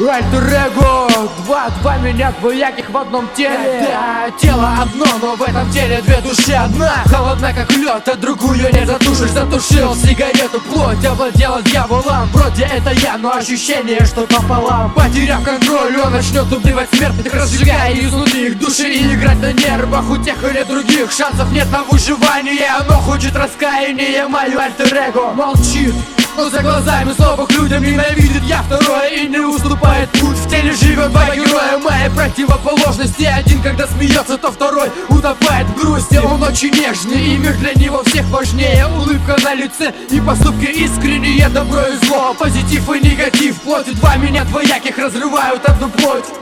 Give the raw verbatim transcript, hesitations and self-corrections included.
Альтер-эго, два, два меня двояких в одном теле. Да, тело одно, но в этом теле две души одна. Холодна как лед, а другую не затушишь. Затушил сигарету, плоть овладела дьяволом. Вроде это я, но ощущение, что пополам. Потеряв контроль, он начнет убивать смертных, разжигая изнутри их души и играть на нервах. У тех или других шансов нет на выживание. Оно хочет раскаяния, мое альтер-эго молчит, но за глазами слабых людям ненавидит я второе и не уступает путь. В теле живет два героя моей противоположности. Один, когда смеется, то второй утопает в грусти. Он очень нежный, и мир для него всех важнее. Улыбка на лице и поступки искренние. Добро и зло, позитив и негатив. Плоть и два меня двояких разрывают одну плоть.